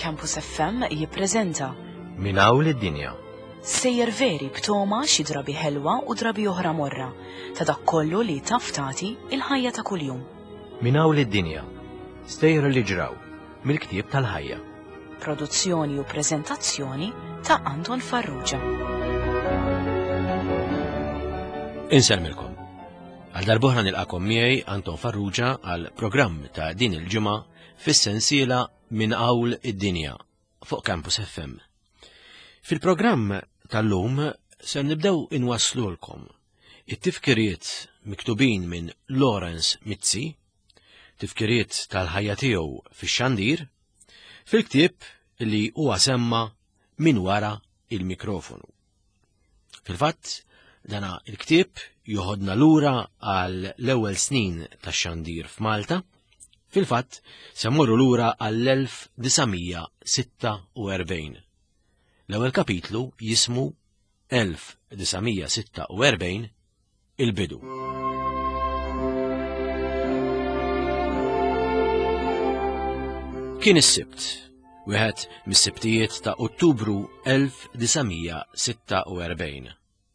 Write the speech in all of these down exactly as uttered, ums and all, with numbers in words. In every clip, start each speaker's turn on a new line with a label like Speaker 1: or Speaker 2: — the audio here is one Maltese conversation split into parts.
Speaker 1: Campus F M jippreżenta
Speaker 2: Min hawn id-dinja.
Speaker 1: Sejjer veri b'toma xi drabi ħelwa u drabi oħra morra ta' dak kollu li taf tagħti il-ħajja ta' kuljum.
Speaker 2: Min hawn id-dinja. Stejjer li ġraw mill-ktieb tal-ħajja.
Speaker 1: Produzzjoni u preżentazzjoni ta' Anton Farrugia.
Speaker 3: Inselmilkom. Għal darbohra nilqakom miegħi Anton Farrugia għal programm ta' din il-ġimgħa fis-sensiela Min hawn id-dinja fuq Campus F M. Fil-programm tal-lum se nibdew inwasslulkom it-tifkiriet miktubin minn Lawrence Mizzi, tifkiriet tal-ħajja tiegħu fix-xandir, fil-ktieb li huwa semma Min wara il-mikrofonu. Fil-fatt, dana il-ktieb joħodna lura għal l-ewwel snin tax-xandir f'Malta, fil-fatt se mmorru lura għall-elf disamija sitta u erbgħin. L-ewwel kapitlu jismu elf disamija sitta u erbgħin il-bidu. Kien is-Sibt, wieħed mis-Sibtijiet ta' Ottubru elf disamija sitta u erbgħin.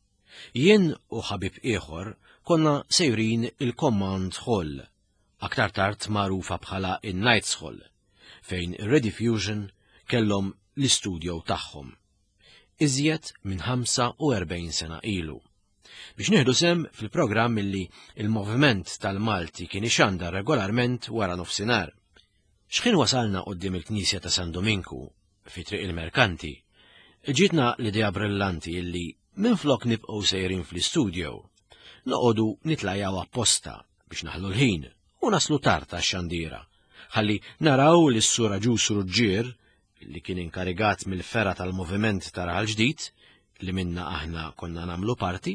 Speaker 3: Jien u ħabib ieħor konna sejrin il-Command Hall, aktar tard magħrufa bħala in-Knights Hall, fejn ir-Rediffusion kellhom l-istudju tagħhom. Iżjed minn ħamsa u erbgħin sena ilu. Biex nieħdu sem fil-programm illi il-Moviment tal-Malti kien ixandar regolarment wara nofsinhar. X'kien wasalna quddiem il-Knisja ta' San Dominku fi triq il-Merkanti, ġietna l-idea brillanti illi minflok nibqgħu sejrin fl-istudju, noqogħdu nitlajjaw apposta biex naħlu l-ħin u naslu tard għax-xandiera, ħalli naraw li s-sura Ġus Ruġġier, li kien inkarigat mill-fera tal-Moviment Taraħal Ġdid, li minna aħna konna nagħmlu parti,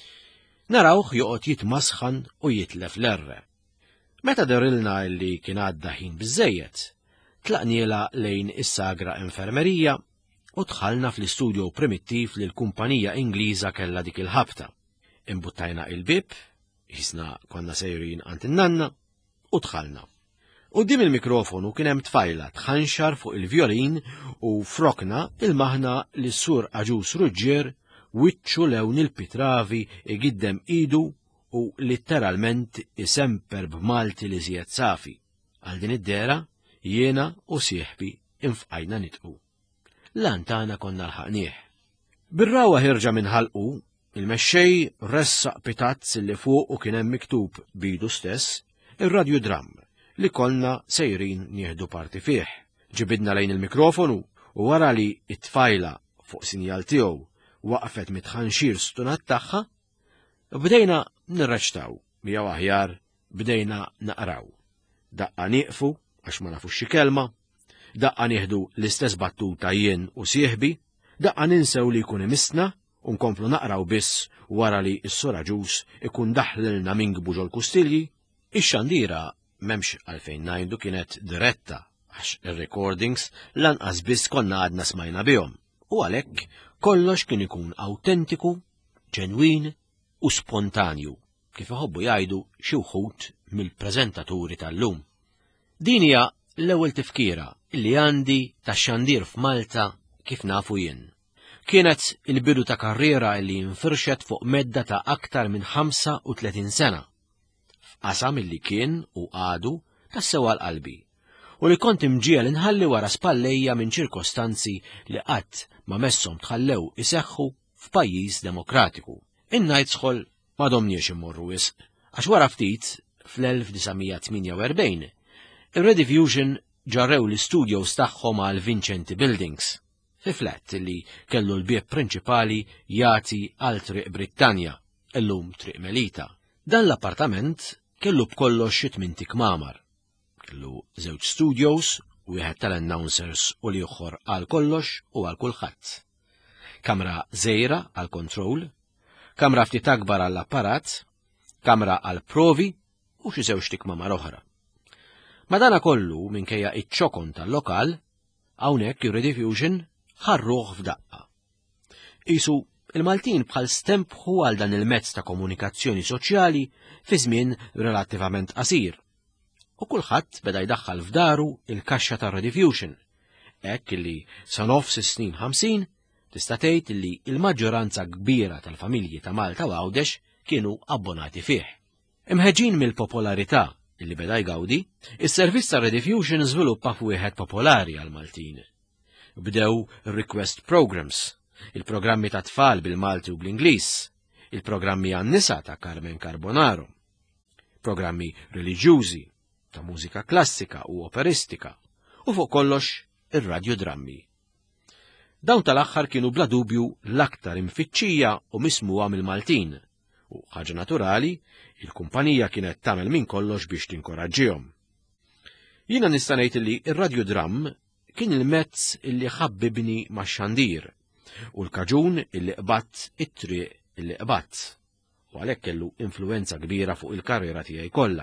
Speaker 3: narawh joqgħod jitmasħan u jitlef l-erre. Meta derilna li kien għadda ħin biżżejjed, tlaqniela lejn is-sagra infermerija u dħalna fl-istudju primittiv li l-kumpanija Ingliża kellha dik il-ħabta. Imbuttajna il-bib, jisna konna sejrin għand in-nanna, u dħalna. Quddiem il-mikrofonu kien hemm tfajla tħanxar fuq il-vjolin u frokna il-maħna li s-sur Aġus Ruġġier wiċċu lewn il-pitravi igiddem idu u litteralment isemper b'Malti li żjed safi. Għal din id-dera jiena u sieħbi infqajna nitqu. Lantana konna l-ħaqnieh. Bir-rawa ħirġa minn ħalqu, il-mexxej ressaq pitazz li fuq u kien hemm miktub bidu stess ir-radju dram li kollna sejrin nieħdu parti fih. Ġibidna lejn il-mikrofonu u wara li t-tfajla fuq sinjal tiegħu waqfet mitħanxir stunat tagħha, bdejna nirreċtaw, jew aħjar bdejna naqraw. Daqqa nieqfu għax ma nafux xi kelma, daqqa nieħdu l-istess battuta jien u sieħbi, daqqa ninsew li jkun imissna u nkomplu naqraw biss wara li s-sura Ġus ikun daħlilna minn gbuġ l-kustilji. Ix-xandiera m'hemmx għalfejn ngħidu kienet diretta għax ir-recordings lanqas biss konna għadna smajna bihom, u għalhekk kollox kien ikun awtentiku, ġenwin u spontanju, kif iħobbu jgħidu xi wħud mill-preżentaturi tal-lum. Din hija l-ewwel tifkira li għandi tax-xandir f'Malta kif nafu jien. Kienet il-bidu ta' karriera li infirxet fuq medda ta' aktar minn ħamsa u tletin sena. F'qasam illi kien u għadu tassew għal-qalbi, u li kont imġiel inħalli wara spallejja minn ċirkostanzi li qatt ma messhom tħallew iseħħu f'pajjiż demokratiku. In-Knights Hall m'għadhomniex immorru wisq, għax wara ftit fl-elf disamija tminja u erbgħin ir-Rediffusion ġarrew l-istudios tagħhom għal Vincenti Buildings, fi flat li kellu l-bieb prinċipali jagħti għal triq Brittanja, illum triq Melita. Dan l-appartament kellu b'kollox xi tmien tikmamar. Kellu żewġ studios, wieħed tal-announcers u l-ieħor għal kollox u għal kulħadd. Kamra żgħira għal control, kamra ftit akbar għall apparat, kamra għal provi u xi żewġ tikmamar oħra. Madana kollu minkejja iċ-ċokon tal-lokal, hawnhekk ir-Rediffusion ħarruh f'daqqa. Isu il-Maltin bħal stempħu għal dan il-mezz ta' komunikazzjoni soċjali fi żmien relattivament qasir. U kulħadd beda jdaħħal f'daru il-kaxxa tar-Rediffusion, hekk li sa nofs is-snin ħamsin tista' tgħid li l-maġġoranza kbira tal-familji ta' Malta u Għawdex kienu abbonati fih. Imħeġġin mill-popolarità illi beda jgawdi, is-servizz ta' Rediffusion żviluppa f'wieħed popolari għal Maltin. Bdew request programs, il-programmi ta' tfal bil-Malti u bl-Ingliż, il-programmi għan-nisa ta' Carmen Carbonaro, programmi reliġjużi ta' mużika klassika u operistika, u fuq kollox ir-radiodrammi. Dawn tal-aħħar kienu bla dubju l-aktar imfittxija u mismuha mill-Maltin, u ħaġa naturali, il-kumpanija kienet tagħmel minn kollox biex tinkoraġġihom. Jiena nista' ngħid li r-radiodramm kien il-mezz illi ħabbibni max-xandir u l-kaġun illi qbatt it-triq illi qbatt, u għalhekk kellu influenza kbira fuq il-karriera tiegħi kollha.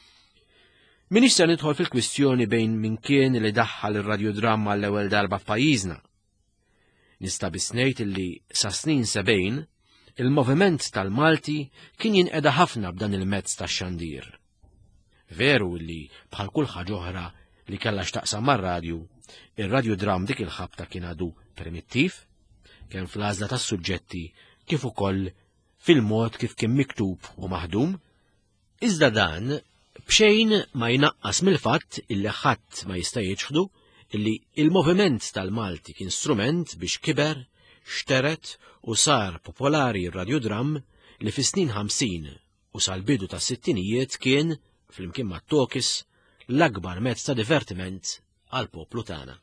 Speaker 3: Minix se nidħol fil-kwistjoni bejn min kien li daħħal ir-radiodramm għall-ewwel darba f'pajjiżna. Nista' biss ngħid illi sa snin sebgħin il-moviment tal-Malti kien jinqeda ħafna b'dan il-mezz tax-xandir. Veru li bħal kull ħaġa oħra li kellha x'taqsam mar-radju, ir-radiodramm dik il-ħabta kien għadu primittiv, kemm fl-għażla tas-suġġetti kif ukoll fil-mod kif kien miktub u maħdum, iżda dan b'xejn ma jnaqqas mill-fatt illi ħadd ma jista' jiġħdu illi il-moviment tal-Malti kien strument biex kiber, xteret u sar popolari r-radiodramm li fis-snin ħamsin u sal-bidu tas-sittinijiet kien, flimkien mat-tokis, l-akbar mezz ta' divertiment għal poplu tagħna.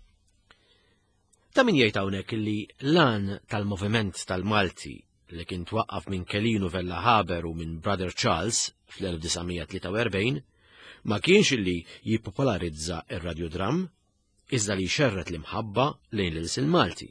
Speaker 3: Ta' min jgħid hawnhekk illi l-għan tal-moviment tal-Malti li kien twaqqaf minn Kelinu Vella Haber u minn Brother Charles fl-elf disgħamija tlieta u erbgħin ma kienx illi jippopolarizza r-radiodramm, iżda li xerret l-imħabba lejn l-ilsil Malti.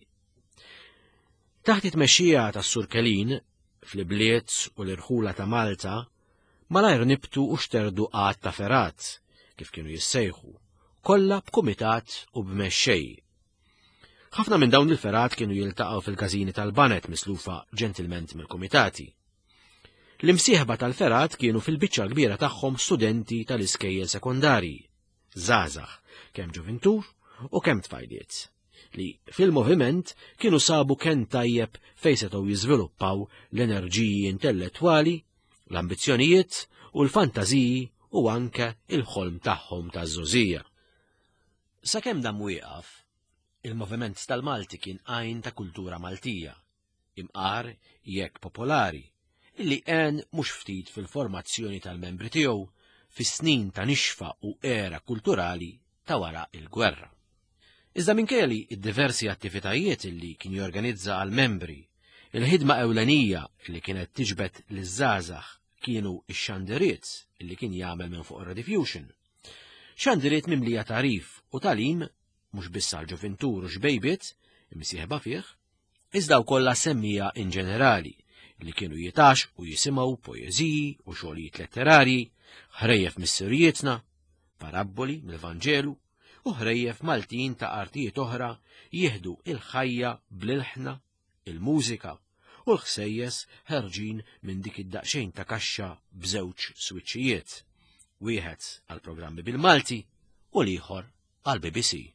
Speaker 3: Taħt it-tmexxija tas-Sur Kelin fl-ibliet u l-irħula ta' Malta malajr nibtu u xterdu għad ta' ferat kif kienu jissejħu, kollha b'kumitat u b'mexxej. Ħafna minn dawn il-ferat kienu jiltaqgħu fil-każini tal-banet mislufa ġentilment mill-kumitati. L-imsieħba tal-ferat kienu fil-biċċa kbira tagħhom studenti tal-iskejjel sekondarji, żgħażagħ kemm ġuventur u kemm tfajliet, li fil-moviment kienu sabu kemm tajjeb fejn setgħu jiżviluppaw l-enerġiji intellettwali, l-ambizzjonijiet u l-fantażiji u anke il-ħolm tagħhom taż-żożija. Sakemm dan wieqaf, il-moviment tal-Malti kien għajn ta' kultura Maltija, imqar jekk popolari, illi għen mhux ftit fil-formazzjoni tal-membri tiegħu fis-snin ta' nixfa u era kulturali ta' wara il-gwerra. Iżda minkejja li id-diversi attivitajiet illi kien jorganizza għal-membri, il-ħidma ewlenija illi kienet tiġbed liż-żgħażagħ kienu x-xandiriet illi kien jagħmel minn fuq ir-Rediffusion. Xandiriet mimlija tarif u talim mhux biss għall-ġuventur u xbejbiet imsieħba fih, iżda wkoll semmija in ġenerali li kienu jitax u jisimgħu poeżiji u xogħlijiet letterarji, ħrejjef mis-sirjietna, parabboli mill-Vanġelu u ħrejjef Maltin ta' artijiet oħra jieħdu il-ħajja bl-ilħna, il-mużika u l-ħsejjes ħerġin minn dik id-daqsxejn ta' kaxxa b'żewġ swiċċijiet, wieħed għall-programmi bil-Malti u l-ieħor għall-B B C.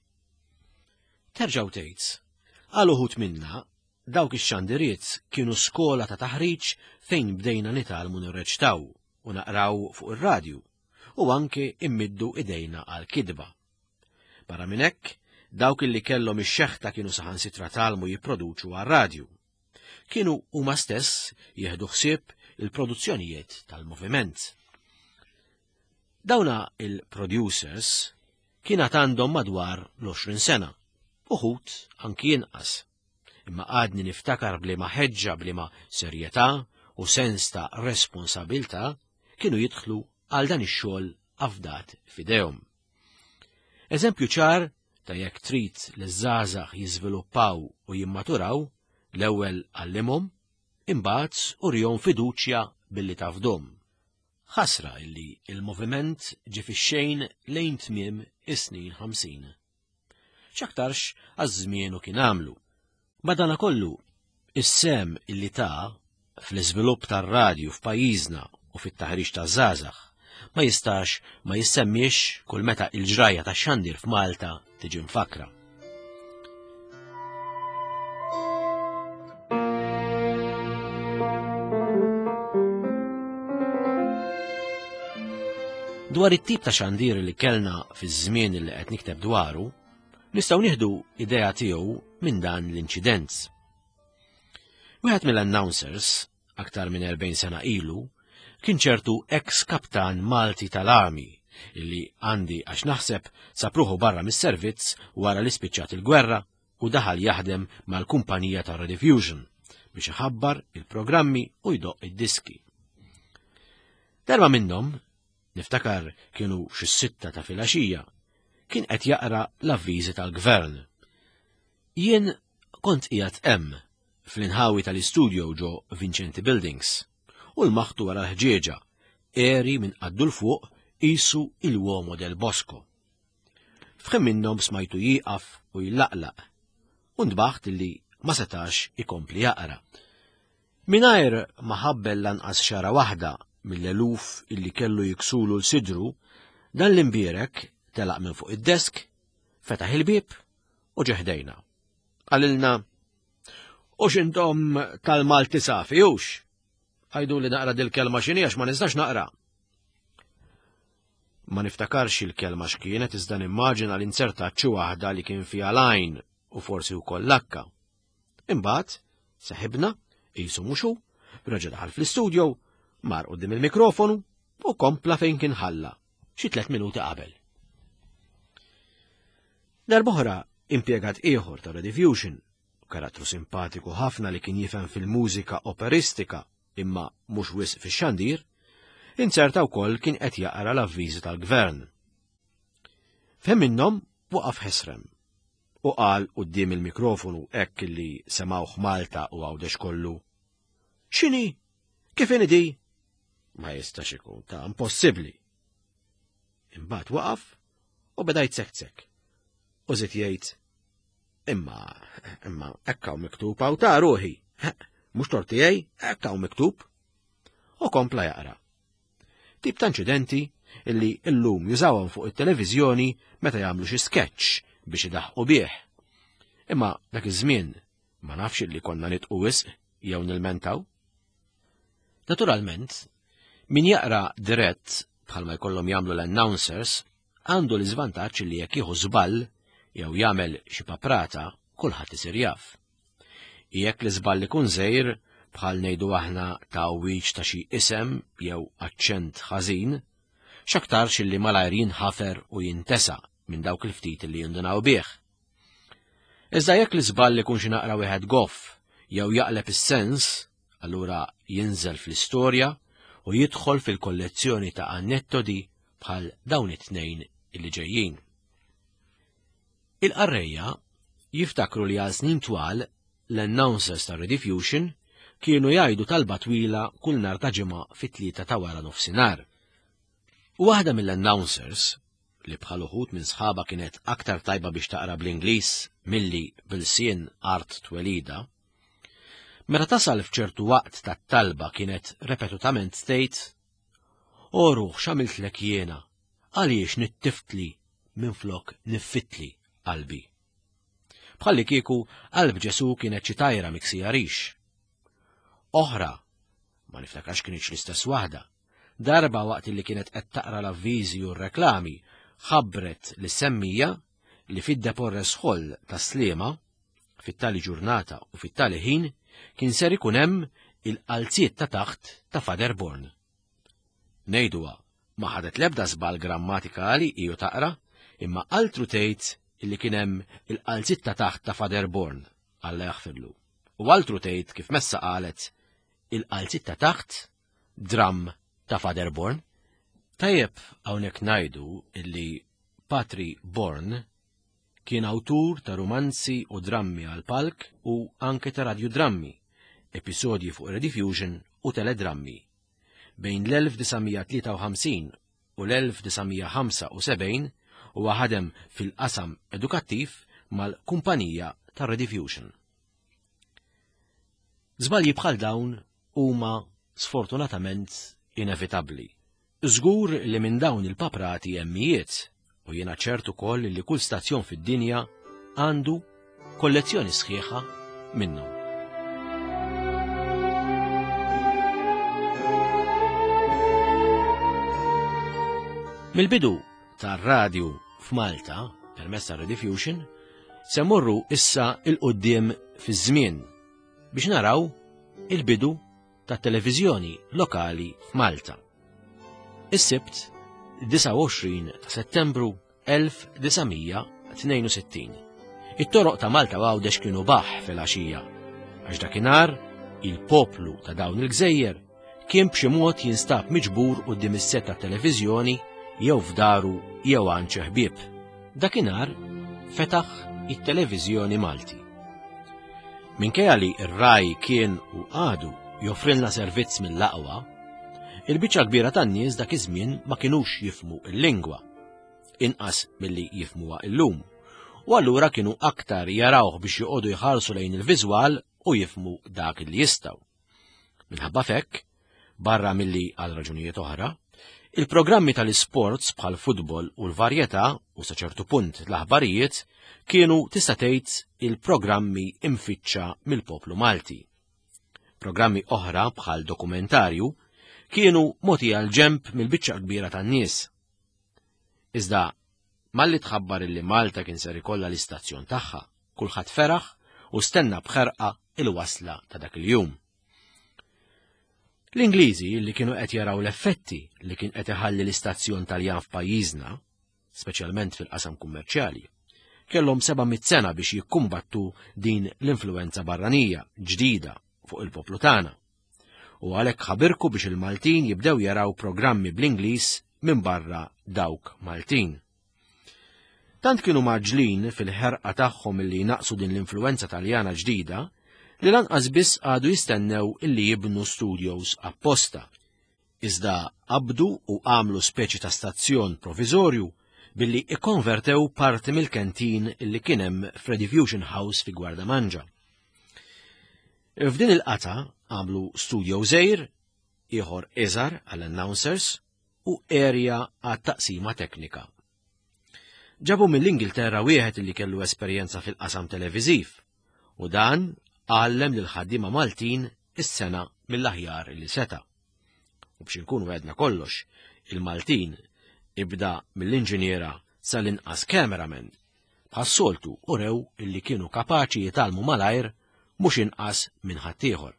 Speaker 3: Terġaw tgħid, għal uħud minna dawk ix-xandiriet kienu skola ta' taħriġ fejn bdejna nitalmu nirreċtaw u naqraw fuq ir-radju u anke immiddu idejna għal kidba. Barra minn hekk, dawk illi kellhom ix-xeħta kienu saħansitra talmu jipproduċu għar-radju. Kienu huma stess jieħdu ħsieb il-produzzjonijiet tal-moviment. Dawna il-producers kienet għandhom madwar l-għoxrin sena, uħud anki jinqas, imma għadni niftakar bliema ħeġġa bliema serjetà u sens ta' responsabilta kienu jidħlu għal dan ix-xogħol afdat f'idejhom. Eżempju ċar ta' jekk trid li żgħażagħ jiżviluppaw u jimmaturaw, l-ewwel għallimhom, imbagħad urihom fiduċja billi tafdhom. Ħasra illi il-moviment ġie fix-xejn lejn tmiem is-snin ħamsin. X'aktarx għaż-żmienu kien għamlu. Madankollu, is-sem illi ta' fl-iżvilupp tar-radju f'pajjiżna u fit-taħriġ taż-żgħażagħ ma jistax ma jissemmiex kull meta il-ġraja tax-xandir f'Malta tiġi mfakra. Dwar it-tip ta' xandir li kellna fiż-żmien li qed nikteb dwaru, nistgħu nieħdu idea tiegħu minn dan l-inċident. Wieħed mill-announcers, aktar minn erbgħin sena ilu, kien ċertu ex-kaptan Malti tal-Army, illi għandi għax naħseb sapruħu barra mis-servizz wara li spiċċat il-gwerra u daħal jaħdem mal-kumpanija ta' Rediffusion biex iħabbar il-programmi u jdoq id-diski. Darba minnhom, niftakar kienu xi sitta ta' filgħaxija, kien qed jaqra l-avviżi tal-gvern. Jien kont qiegħed hemm fl-inħawi tal-istudju ġo Vincenti Buildings u l-maħtu wara l-ħġieġa eri minn qaddu l-fuq qisu il-Uomo del Bosco. F'kemm minnhom smajtu jieqaf u jillaqlaq u ndbaħt li ma setax ikompli jaqra. Mingħajr ma ħabbel lanqas xara waħda mill-eluf illi kellu jiksulu l-sidru, dan l-imbierek telaq minn fuq id-desk, fetaħ il-bieb u ġeħdejna. Qalilna, u x'intom tal-Malti safi hux? Għajdu li naqra dil-kelma x'inhi għax ma nistax naqra. Ma niftakarx il-kelma x'kienet iżda nimmaġina l-insertaċċu waħda li kien fiha lajn u forsi wkoll lakka. Imbagħad seħibna, qisu mhux hu, reġa' daħal fl-istudju, mar quddiem il-mikrofonu u kompla fejn kien ħalla, xi tliet minuti qabel. Darb'oħra impjegat ieħor ta' Rediffusion, karattru simpatiku ħafna li kien jifhem fil-mużika operistika imma mhux wisq fix-xandir, inserta wkoll kien qed jaqra l-avviżi tal-gvern. Fehem minnhom waqaf ħesrem u qal quddiem il-mikrofonu hekk li semgħuh Malta u għawdex kollu. X'inhi? Kif inhi di? Ma jistax ikun ta' impossibbli. Imbagħad waqaf u beda jtsektsek. U żied jgħid, imma imma hekk hawn miktub hawn ta' ruħi, mhux tort tiegħi, hekk hawn miktub. U kompla jaqra. Tip ta' inċidenti illi illum jużawhom fuq it-televiżjoni meta jagħmlu xi sketch biex idaħħqu bih. Imma dak iż-żmien ma nafx illi konna nitqu wisq jew nilmentaw. Naturalment, min jaqra dirett bħalma jkollhom jagħmlu l-announcers għandu l-iżvantaġġ li jekk jieħu żball jew jagħmel xi paprata kulħadd isir jaf. Jekk l-iżball ikun żgħir bħal ngħidu aħna ta' wiċċ ta' xi isem jew aċċent ħażin, x'aktarx illi malajr jinħafer u jintesa' minn dawk il-ftit li jindunaw bih. Iżda jekk l-iżball ikun xi naqra wieħed goff jew jaqleb is-sens, allura jinżel fl-istorja u jidħol fil-kollezzjoni ta' anettodi bħal dawn it-tnejn illi ġejjin. Il-qarrejja jiftakru li għal snin twal l-announcers ta' Rediffusion kienu jgħidu talba twila kull nhar ta' ġimgħa fit-tlieta ta' wara nofsinhar. Waħda mill-announcers, li bħal uħud minn sħaba kienet aktar tajba biex taqra bl-Ingliż milli bil-sien art twelida, meta tasal f'ċertu waqt tat-talba kienet repetutament tgħid: "O ruħ x'għamiltlek jiena, għaliex nittiftli minflok niffitli qalbi." Bħalli kieku qalb Ġesu kienet xi tajra miksija rix. Oħra, ma niftakarx kienx l-istess waħda, darba waqt li kienet qed taqra l-avviżi u r-reklami ħabbret li semmija li fid-deporres ħoll ta' sliema fit-tali ġurnata u fit-tali ħin kien ser ikun hemm il-qalziet ta' taħt ta' Faderborn. Ngħiduha ma ħadet l-ebda żball grammatikali iju taqra, imma altru tgħid illi kien hemm il-qalziet ta' taħt ta' Faderborn, Alla jaħfirlu. U altru tgħid kif messa qalet il-qalziet ta' taħt dram ta' Faderborn. Tajjeb hawnhekk ngħidu illi Patri Born kien awtur ta' romanzi u drammi għal palk u anke ta' radiodrammi, episodji fuq Rediffusion u teledrammi. Bejn l-elf disajn tlieta u ħamsin u l-elf disajn ħamsa u sebgħin huwa ħadem fil-qasam edukattiv mal-kumpanija ta' Rediffusion. Żbalji bħal dawn huma sfortunatament inevitabbli. Żgur li minn dawn il-paprati hemmijiet u jiena ċert ukoll li kull stazzjon fid-dinja għandu kollezzjoni sħiħa minnhom. Mill-bidu tar-radju f'Malta permezz tar-Rediffusion se mmorru issa il-qudiem fiż-żmien biex naraw il-bidu tat-televiżjoni lokali f'Malta. Is-Sibt disa' u għoxrin ta' Settembru elf disamija tnejn u sittin. It-toroq ta' Malta Għawdex kienu baħ fil-għaxija għax dakinhar il-poplu ta' dawn il-gżejjer kien b'xi mod jinstab miġbur quddiem is-set tat-televiżjoni jew f'daru jew għand xi ħbieb. Dakinhar fetaħ it-Televiżjoni Malti. Minkejja li r-Rai kien u għadu joffrilna servizz mill-aqwa, il-biċċa kbira tan-nies dak iż-żmien ma kinux jifhmu l-lingwa, inqas milli jifhmuha llum, u allura kienu aktar jarawh biex joqogħdu jħarsu lejn il-viżwal u jifhmu dak li jistgħu. Minħabba fekk, barra milli għal raġunijiet oħra, il-programmi tal-isports bħal futbol u l-varjetà u sa ċertu punt l-aħbarijiet kienu tista' tgħid il-programmi imfittxa mill-poplu Malti. Programmi oħra bħal dokumentarju kienu mogħtija għal ġenb mill-biċċa kbira tan-nies. Iżda malli tħabbar illi Malta kien ser ikollha l-istazzjon tagħha, kulħadd feraħ u stenna bħerqa il-wasla ta' dak il-jum. L-Ingliżi li kienu qed jaraw l-effetti li kien qed iħalli l-istazzjon Taljan f'pajjiżna, speċjalment fil-qasam kummerċjali, kellhom sebgħa-mit sena biex jikkumbattu din l-influenza barranija ġdida fuq il-poplu tagħna. U għalhekk ħabirku biex il-Maltin jibdew jaraw programmi bl-Ingliż minn barra dawk Maltin. Tant kienu maġlin fil-ħerqa tagħhom illi naqsu din l-influenza Taljana ġdida li lanqas biss għadu jistennew illi jibnu studios apposta. Iżda qabdu u għamlu speċi ta' stazzjon provizorju billi ikkonvertew parti mill-kantin illi kien hemm f'Rediffusion House fi Gwardamanġa. F'din il-qata għamlu studio żgħir, ieħor iżgħar għall-announcers u area għat-taqsima teknika. Ġabu mill-Ingilterra wieħed illi kellu esperjenza fil-qasam televiżiv u dan għallem lil ħaddiema Maltin is-sena mill-aħjar li seta. U biex inkunu għedna kollox, il-Maltin ibda mill-inġiniera sal-inqas cameraman bħas-soltu u rew illi kienu kapaċi jitalmu malajr mhux inqas minn ħaddieħor.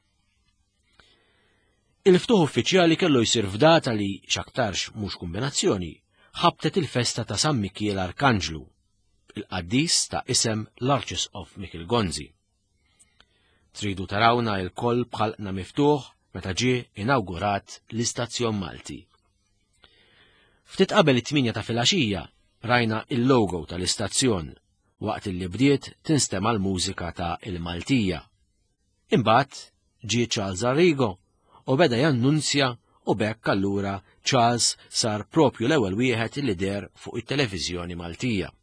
Speaker 3: Il-ftuħ uffiċjali kellu jsir f'data li x'aktarx mhux kombinazzjoni ħabtet il-festa ta' San Mikiel Arkanġlu, il-qaddis ta' isem l-Arċisqof Mikil Gonzi. Tridu tarawna il-koll bħalqna miftuħ meta ġie inawgurat l-Istazzjon Malti. Ftit qabel it-tminja ta' filgħaxija rajna il-logo tal-istazzjon waqt li bdiet tinstema' l-mużika ta' il-Maltija. Imbagħad ġie Charles Arrigo u beda jannunzja u bekk allura Charles sar propju l-ewwel wieħed li der fuq it-Televiżjoni Maltija.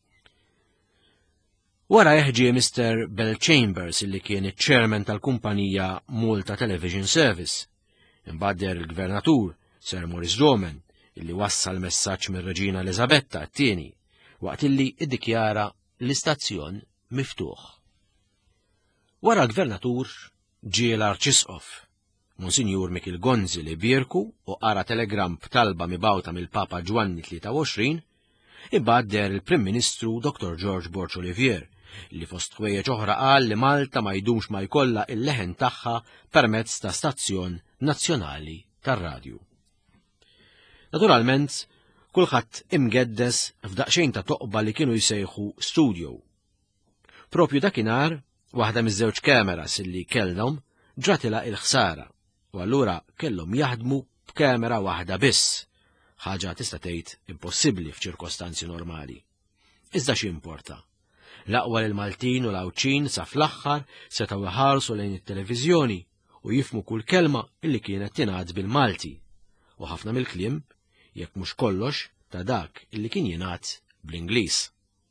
Speaker 3: Wara jeħġie Mister Bell Chambers illi kien iċ-chairman tal-kumpanija Malta Television Service. Imbagħad der il-Gvernatur Sir Maurice Roman illi wassal messaġġ mir-Reġina Elisabetta t-tieni waqt illi iddikjara l-istazzjon miftuħ. Wara l-Gvernatur ġie l-Arċisqof Monsinjur Mikil Gonzi li bierku u qara telegram b'talba mibgħuta mill-Papa Ġwanni tlieta u għoxrin, imbagħad der il-Prim Ministru Doctor George Borch Olivier li fost ħwejjeġ oħra qal li Malta ma jdumx ma jkollha il-leħen tagħha permezz ta' stazzjon nazzjonali tar-radju. Naturalment, kulħadd imgeddes f'daqsxejn ta' toqba li kienu jsejħu studio. Propju dakinhar, waħda miż-żewġ kameras illi kellhom ġratilha il-ħsara u allura kellhom jaħdmu b'kamera waħda biss, ħaġa tista' tgħid impossibbli f'ċirkostanzi normali. Iżda x'importa? L-aqwa l-Maltin u l-Awċin sa fl-aħħar setgħu iħarsu lejn it-televiżjoni u jifhmu kull kelma illi kienet tingħad bil-Malti u ħafna mill-kliem, jekk mhux kollox, ta' dak illi kien jingħad bl-Ingliż.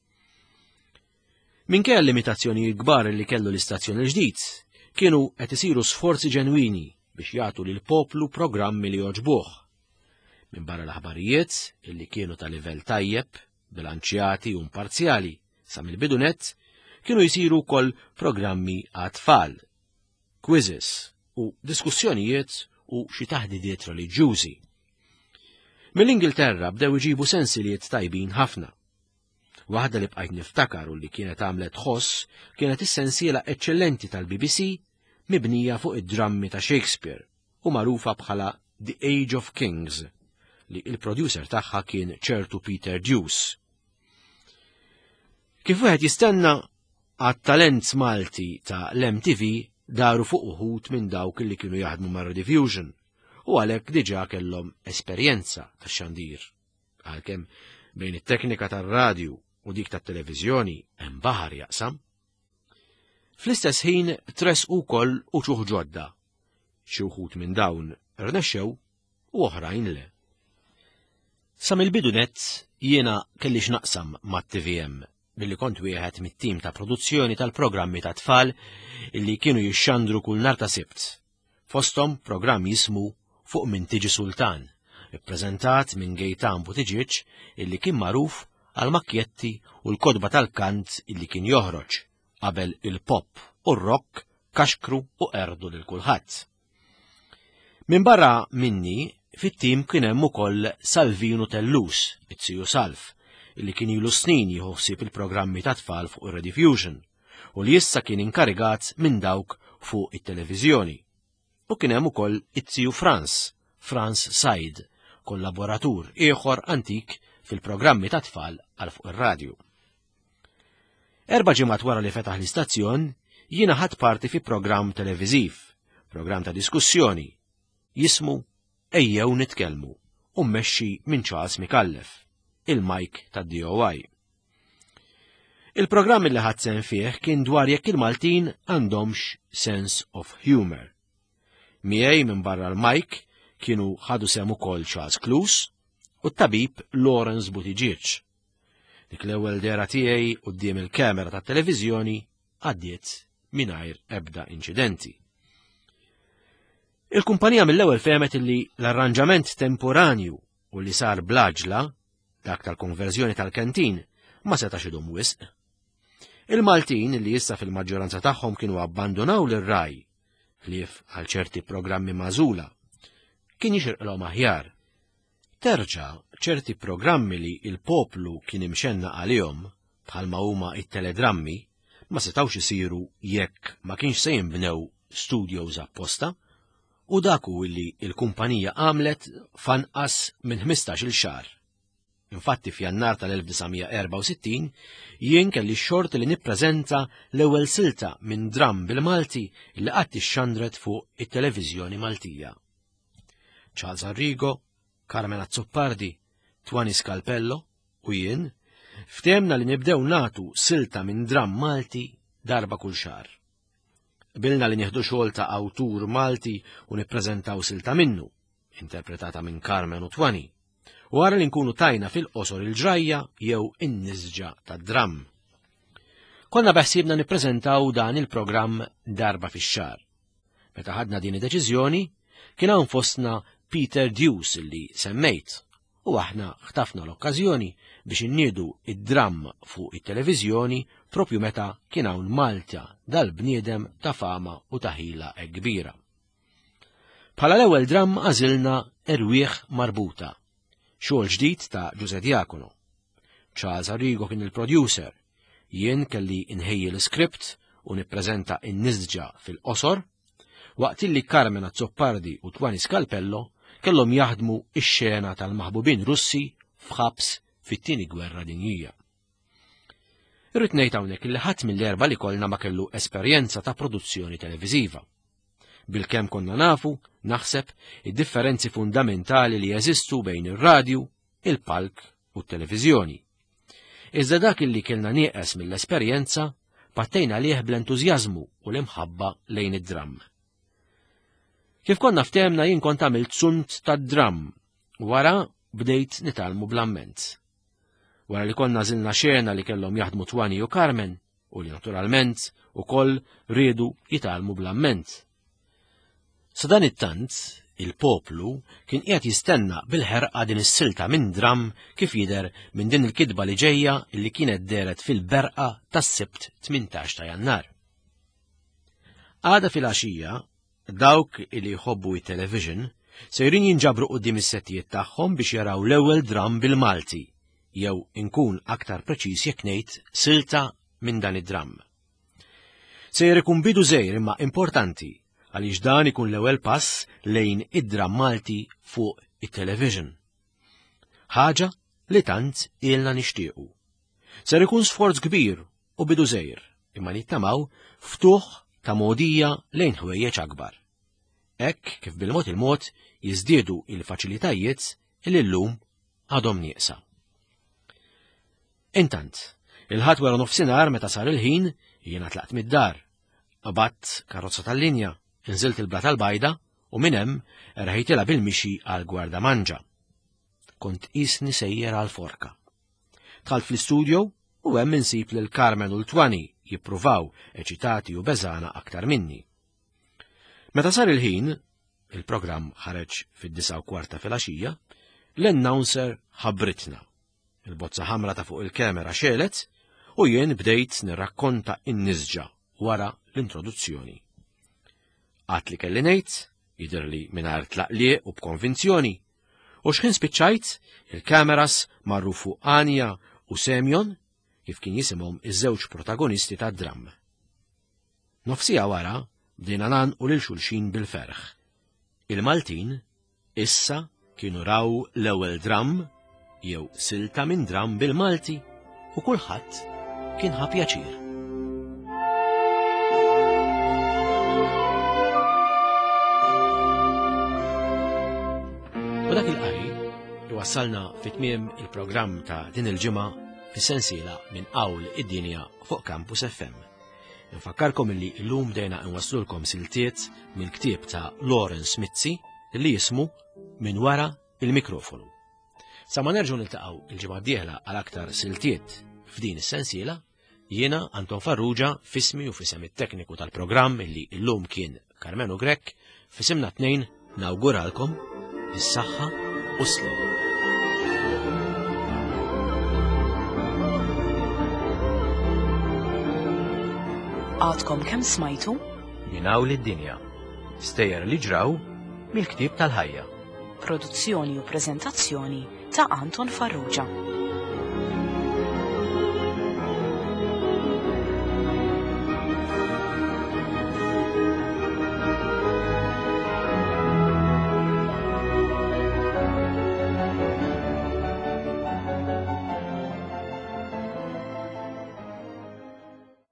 Speaker 3: Minkejja l-limitazzjonijiet kbar illi kellu l-istazzjon il-ġdid, kienu qed isiru sforzi ġenwini biex jagħtu lil poplu programmi li jogħġbuh. Minn barra l-aħbarijiet illi kienu ta' livell tajjeb, bilanċjati u imparzjali, sa mill-bidunet kienu jsiru wkoll programmi għat-tfal, quizzes u diskussjonijiet u xi taħdidiet reliġjużi. Mill-Ingilterra bdew iġibu sensiliet tajbin ħafna. Waħda li bqajt niftakar u li kienet għamlet ħoss kienet is-sensiela eċċellenti tal-B B C mibnija fuq id-drammi ta' Shakespeare u magħrufa bħala The Age of Kings li il-producer tagħha kien ċertu Peter Deuce. Kif wieħed jistenna għat-talent Malti ta' l-M T V daru fuq uħud minn dawk li kienu jaħdmu mar Rediffusion u għalhekk diġà kellhom esperjenza tax-xandir. Għalkemm bejn it-teknika tar-radju u dik tat-televiżjoni hemm baħar jaqsam. Fl-istess ħin tresqu wkoll uċuħ ġodda, xi wħud minn dawn rnexxew u oħrajn le. Sa mill-bidu nett jiena kelli x'naqsam mat-T V M billi kont wieħed mit-tim ta' produzzjoni tal-programmi ta' tfal illi kienu jixxandru kull nhar ta' Sibt. Fosthom programm jismu Fuq min tiġi Sultan, ippreżentat minn Gejtan Buttigieg illi kien magħruf għal makkjetti u l-kodba tal-kant illi kien joħroġ qabel il-pop u r-rock kaxkru u erdu lil kulħadd. Min barra minni fit-tim kien hemm ukoll Salvino Tellus, it-Siju Salf, illi kien ilu snin jħossib il-programmi ta' tfal fuq ir-Rediffusion u li issa kien inkarigat minn dawk fuq it-televiżjoni. U kien hemm ukoll it-Siju Franz, Franz Said, kollaboratur ieħor antik fil-programmi ta' tfal għal fuq ir-radju. Erba' ġimgħat wara li fetaħ l-istazzjon, jiena ħadd parti fi programm televiżiv, programm ta' diskussjoni, jismu Ejjew nitkellmu u mmexxi minn Charles Mikallef, il-Mike tad-D O I. Il-programm li ħadd sehem fih kien dwar jekk il-Maltin għandhomx sense of humor. Miegħi minn barra l-Mike kienu ħadu sehem ukoll Charles Cluse u t-tabib Lawrence Buttigieg. Dik l-ewwel dera tiegħi quddiem il-kamera tat-televiżjoni għaddiet mingħajr ebda inċidenti. Il-kumpanija mill-ewwel fehmet illi l-arranġament temporanju u li sar blaġla, dak tal-konverżjoni tal-kantin, ma setax idum wisq. Il-Maltin li issa fil-maġġoranza tagħhom kienu abbandonaw lir-Rai ħlief għal ċerti programmi magħżula, kien jixirqilhom aħjar. Terġa' ċerti programmi li il-poplu kien imxenna għalihom bħalma huma it-teledrammi ma setawx isiru jekk ma kienx se jinbnew studios apposta u daku illi il-kumpanija għamlet fanqas minn ħmistax-il xahar. Infatti f'Jannar tal-elf tisa' erba' u sittin jien kelli x-xort li nippreżenta l-ewwel silta minn dram bil-Malti li qatt ixxandret fuq it-televiżjoni Maltija. Charles Arrigo, Carmen Azzoppardi, Twani Scalpello u jien ftemna li nibdew nagħtu silta minn dram Malti darba kull xahar. Bilna li nieħdu xogħol ta' awtur Malti u nippreżentaw silta minnu, interpretata minn Carmen u Twani, u għara li nkunu tajna fil-qosor il-ġrajja jew in-niżġa tad-dram. Konna beħsiebna nippreżentaw dan il-programm darba fix-xahar. Meta ħadna din id-deċiżjoni, kien hawn fostna Peter Deuce li semmejt, u aħna ħtafna l-okkażjoni biex inniedu id-dram fuq it-televiżjoni propju meta kien hawn Malta dal-bniedem ta' fama u ta' ħila kbira. Bħala l-ewwel dram għażilna Erwieħ Marbuta, xogħol ġdid ta' Giuse Diacono. Charles Arrigo kien il-producer, jien kelli inħejji l-iskript u nippreżenta n-niżġa fil-qosor, waqt illi Carmen Azzoppardi u Twani Scalpello kellhom jaħdmu ix-xena tal-maħbubin Russi f'ħabs fit-tieni gwerra dinjija. Irrid ngħid hawnhekk li ħadd mill-erba' li kollna ma kellu esperjenza ta' produzzjoni televiżiva. Bilkemm konna nafu, naħseb, id-differenzi fundamentali li jeżistu bejn ir-radju, il-palk u t-televiżjoni. Iżda dak illi kellna nieqes mill-esperjenza pattejna għalih bl-entużjażmu u l-imħabba lejn id-dram. Kif konna ftemna jien kont għamilt sunt tad-dram, wara bdejt nitalmu bl-amment. Wara li konna żilna xena li kellhom jaħdmu Twani u Carmen, u li naturalment ukoll riedu jitalmu bl-amment. Sa dan it-tant, il-poplu kien qiegħed jistenna bil-ħerqa din is-silta minn dram kif jidher minn din il-kidba li ġejja li kienet deret fil-berqa tas-Sibt tmintax ta' Jannar. Għada fil-għaxija, dawk li jħobbu it-television Sejrin jinġabru qudiem is-settijiet tagħhom biex jaraw l-ewwel dram bil-Malti, jew inkun aktar preċiż jekk ngħid silta minn dan id-dram. Sejjer ikun bidu żgħir imma importanti għaliex dan ikun l-ewwel pass lejn id-dram Malti fuq it-television. Ħaġa li tant ilna nixtiequ. Ser ikun sforz kbir u bidu żgħir, imma nittamaw ftuħ ta' mogħdija lejn ħwejjeġ akbar. Hekk kif bil-mod il-mod jiżdiedu il-faċilitajiet li llum għadhom nieqsa. Intant, il-ħadd wara nofsinhar meta sar il-ħin jiena tlaqt mid-dar, qabadt karozza tal-linja, inżilt il-bla tal-bajda u minn hemm erħejtilha bil-mixi għal gwardamanġa. Kont qisni sejjer għal forka. Dħalt fl-istudju u hemm insib lil Carmen u l-Twani jippruvaw eċitati u beżana aktar minni. Meta sar il-ħin, il-programm ħareġ fid-disa u kwarta fil-għaxija, l-announcer ħabbritna. Il-bozza ħamra ta' fuq il-kamera xelet u jien bdejt nirrakkonta in-niżġa wara l-introduzzjoni. Għat li kelli ngħid, jidherli mingħajr tlaqliq u b'konvinzjoni, u x'ħin spiċċajt il-kameras marru fuq Anja u Semjon kif kien jisimhom iż-żewġ protagonisti tad-dram. Nofsija wara bdejna nagħnqu lil xulxin bil-ferħ. Il-Maltin issa kienu raw l-ewwel dram jew silta minn dram bil-Malti u kulħadd kien ħa pjaċir. U dak il-qari wassalna fit-tmiem il-programm ta' din il-ġimgħa fis-sensiela minn Qawl id-Dinja fuq Campus F M. Infakkarkom illi llum bdejna nwaslulkom siltiet mill-ktieb ta' Lawrence Mizzi li jismu Minn wara il-mikrofonu. Sa ma nerġgħu niltaqgħu il-ġimgħa d-dieħla għal aktar siltiet f'din is-sensiela, jiena Anton Farrugia fismi u fisem it-tekniku tal-programm illi llum kien Carmenu Grek, fisimna tnejn nawguralkom is-saħħa u s-slim.
Speaker 1: Għadkom kemm smajtu?
Speaker 2: Minn Qawl id-Dinja. Stejjer li ġraw mill-ktieb tal-ħajja.
Speaker 1: Produzzjoni u preżentazzjoni ta' Anton Farrugia.